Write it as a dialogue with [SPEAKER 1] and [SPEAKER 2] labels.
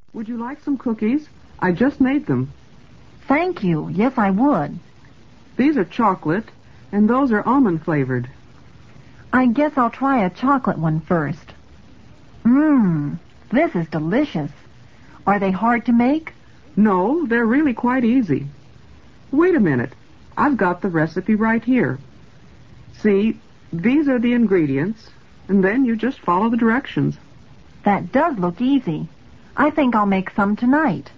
[SPEAKER 1] Would you like some cookies? I just made them.
[SPEAKER 2] Thank you. Yes, I would.
[SPEAKER 1] These are chocolate, and those are almond-flavored.
[SPEAKER 2] I guess I'll try a chocolate one first. This is delicious. Are they hard to make?
[SPEAKER 1] No, they're really quite easy. Wait a minute. I've got the recipe right here. See, these are the ingredients, and then you just follow the directions.
[SPEAKER 2] That does look easy. I think I'll make some tonight.